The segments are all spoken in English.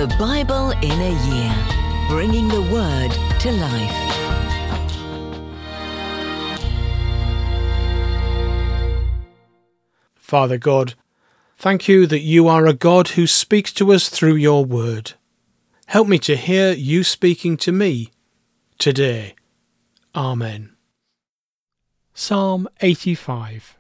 The Bible in a Year, bringing the Word to life. Father God, thank you that you are a God who speaks to us through your Word. Help me to hear you speaking to me today. Amen. Psalm 85.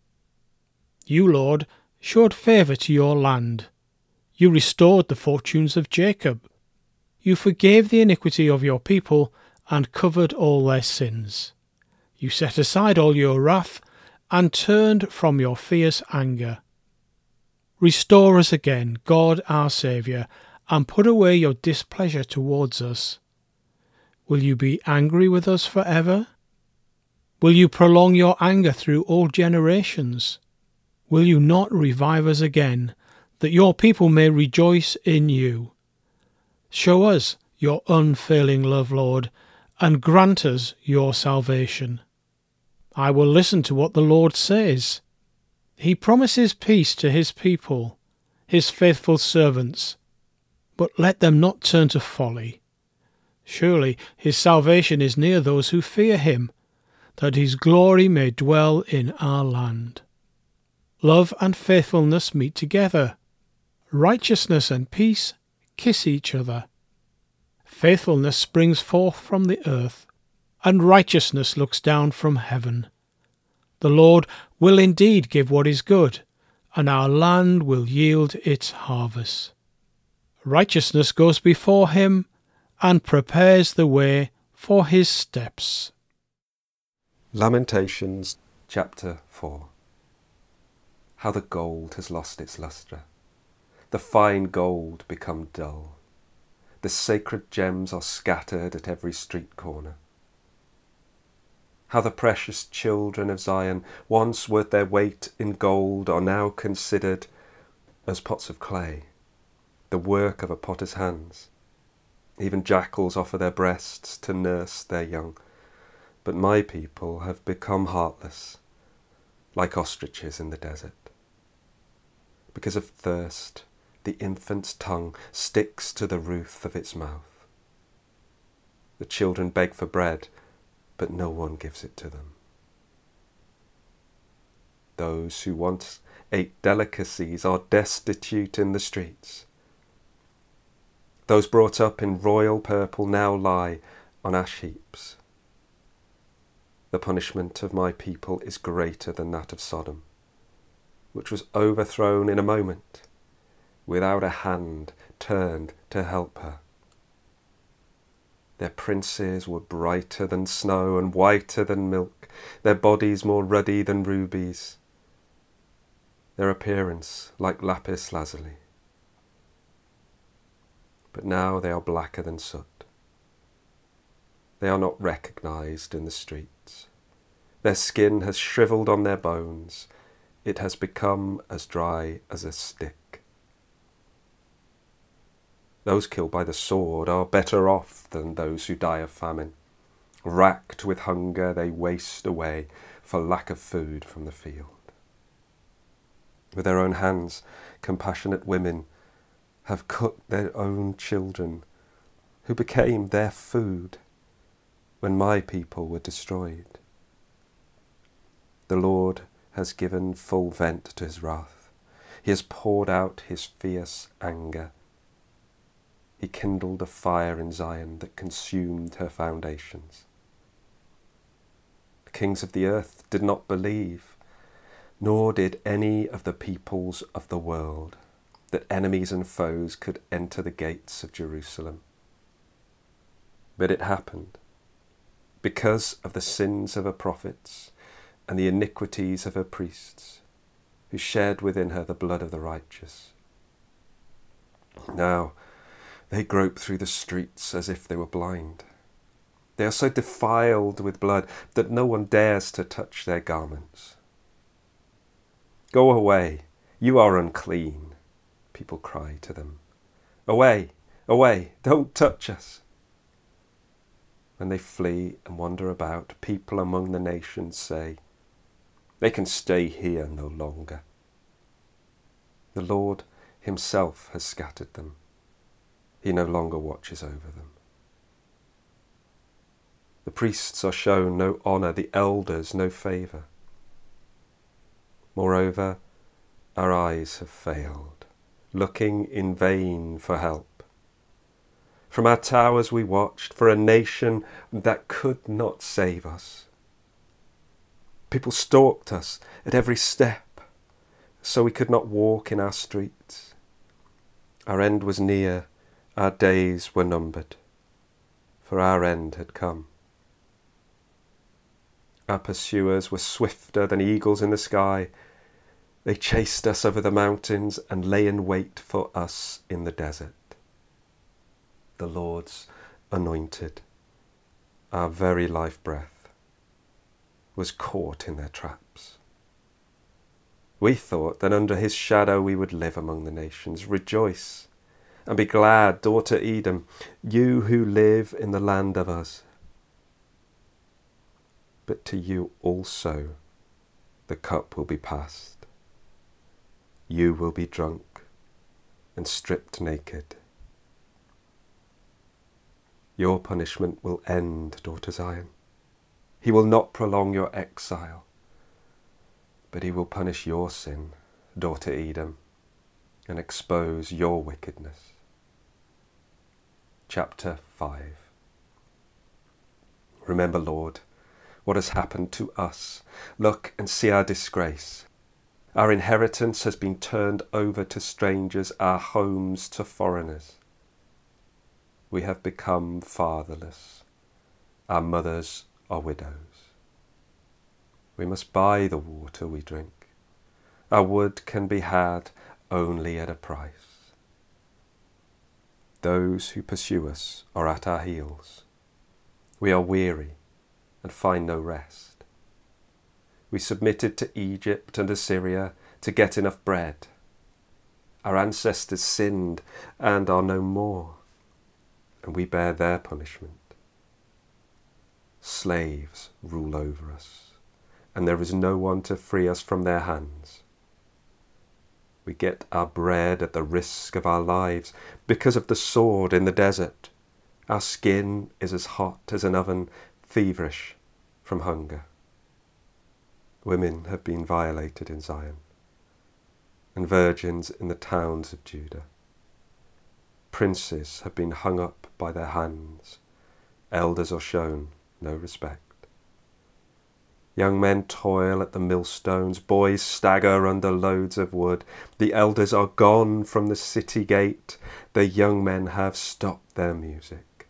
You, Lord, showed favour to your land. You restored the fortunes of Jacob. You forgave the iniquity of your people and covered all their sins. You set aside all your wrath and turned from your fierce anger. Restore us again, God our Saviour, and put away your displeasure towards us. Will you be angry with us forever? Will you prolong your anger through all generations? Will you not revive us again, that your people may rejoice in you? Show us your unfailing love, Lord, and grant us your salvation. I will listen to what the Lord says. He promises peace to his people, his faithful servants, but let them not turn to folly. Surely his salvation is near those who fear him, that his glory may dwell in our land. Love and faithfulness meet together. Righteousness and peace kiss each other. Faithfulness springs forth from the earth, and righteousness looks down from heaven. The Lord will indeed give what is good, and our land will yield its harvest. Righteousness goes before him and prepares the way for his steps. Lamentations chapter 4. How the gold has lost its lustre, the fine gold become dull. The sacred gems are scattered at every street corner. How the precious children of Zion, once worth their weight in gold, are now considered as pots of clay, the work of a potter's hands. Even jackals offer their breasts to nurse their young, but my people have become heartless, like ostriches in the desert. Because of thirst, the infant's tongue sticks to the roof of its mouth. The children beg for bread, but no one gives it to them. Those who once ate delicacies are destitute in the streets. Those brought up in royal purple now lie on ash heaps. The punishment of my people is greater than that of Sodom, which was overthrown in a moment, without a hand turned to help her. Their princes were brighter than snow and whiter than milk, their bodies more ruddy than rubies, their appearance like lapis lazuli. But now they are blacker than soot. They are not recognized in the streets. Their skin has shriveled on their bones. It has become as dry as a stick. Those killed by the sword are better off than those who die of famine. Racked with hunger, they waste away for lack of food from the field. With their own hands, compassionate women have cooked their own children, who became their food when my people were destroyed. The Lord has given full vent to his wrath. He has poured out his fierce anger. He kindled a fire in Zion that consumed her foundations. The kings of the earth did not believe, nor did any of the peoples of the world, that enemies and foes could enter the gates of Jerusalem. But it happened because of the sins of her prophets and the iniquities of her priests, who shed within her the blood of the righteous. Now they grope through the streets as if they were blind. They are so defiled with blood that no one dares to touch their garments. Go away, you are unclean, people cry to them. Away, away, don't touch us. When they flee and wander about, people among the nations say, they can stay here no longer. The Lord himself has scattered them. He no longer watches over them. The priests are shown no honour, the elders no favour. Moreover, our eyes have failed, looking in vain for help. From our towers we watched for a nation that could not save us. People stalked us at every step, so we could not walk in our streets. Our end was near, our days were numbered, for our end had come. Our pursuers were swifter than eagles in the sky. They chased us over the mountains and lay in wait for us in the desert. The Lord's anointed, our very life breath, was caught in their traps. We thought that under his shadow we would live among the nations. Rejoice and be glad, daughter Edom, you who live in the land of Uz. But to you also the cup will be passed. You will be drunk and stripped naked. Your punishment will end, daughter Zion. He will not prolong your exile, but he will punish your sin, daughter Edom, and expose your wickedness. Chapter 5. Remember, Lord, what has happened to us. Look and see our disgrace. Our inheritance has been turned over to strangers, our homes to foreigners. We have become fatherless. Our mothers are widows. We must buy the water we drink. Our wood can be had only at a price. Those who pursue us are at our heels. We are weary and find no rest. We submitted to Egypt and Assyria to get enough bread. Our ancestors sinned and are no more, and we bear their punishment. Slaves rule over us, and there is no one to free us from their hands. We get our bread at the risk of our lives because of the sword in the desert. Our skin is as hot as an oven, feverish from hunger. Women have been violated in Zion, and virgins in the towns of Judah. Princes have been hung up by their hands. Elders are shown no respect. Young men toil at the millstones. Boys stagger under loads of wood. The elders are gone from the city gate. The young men have stopped their music.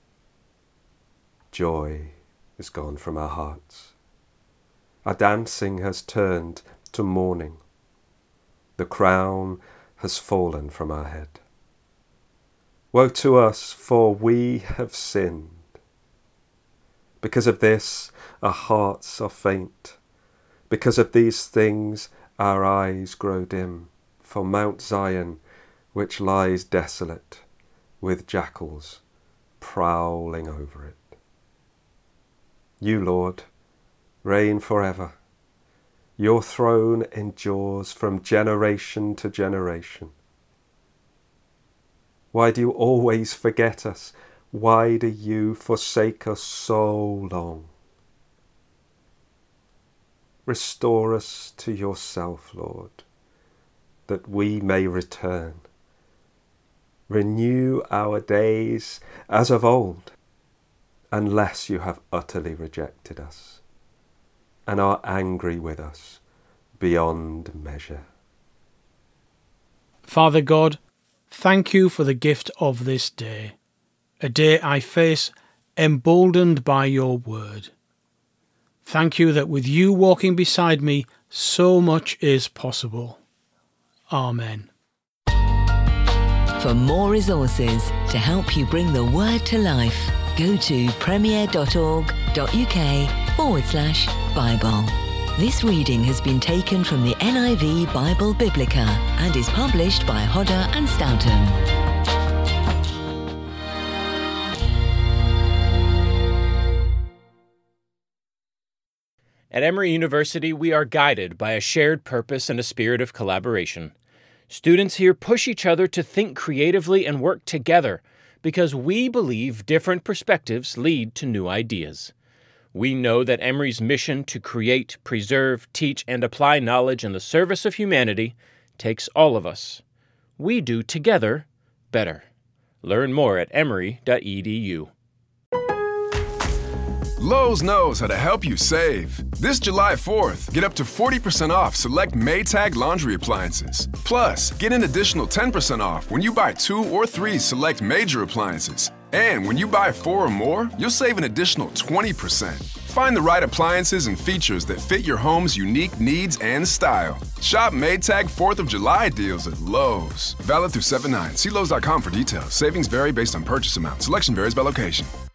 Joy is gone from our hearts. Our dancing has turned to mourning. The crown has fallen from our head. Woe to us, for we have sinned. Because of this, our hearts are faint. Because of these things, our eyes grow dim. For Mount Zion, which lies desolate, with jackals prowling over it. You, Lord, reign forever. Your throne endures from generation to generation. Why do you always forget us? Why do you forsake us so long? Restore us to yourself, Lord, that we may return. Renew our days as of old, unless you have utterly rejected us and are angry with us beyond measure. Father God, thank you for the gift of this day, a day I face emboldened by your word. Thank you that with you walking beside me, so much is possible. Amen. For more resources to help you bring the word to life, go to premier.org.uk/Bible. This reading has been taken from the NIV Bible Biblica and is published by Hodder and Stoughton. At Emory University, we are guided by a shared purpose and a spirit of collaboration. Students here push each other to think creatively and work together because we believe different perspectives lead to new ideas. We know that Emory's mission to create, preserve, teach, and apply knowledge in the service of humanity takes all of us. We do together better. Learn more at emory.edu. Lowe's knows how to help you save. This July 4th, get up to 40% off select Maytag laundry appliances. Plus, get an additional 10% off when you buy 2 or 3 select major appliances. And when you buy 4 or more, you'll save an additional 20%. Find the right appliances and features that fit your home's unique needs and style. Shop Maytag 4th of July deals at Lowe's. Valid through 7/9. See Lowes.com for details. Savings vary based on purchase amount. Selection varies by location.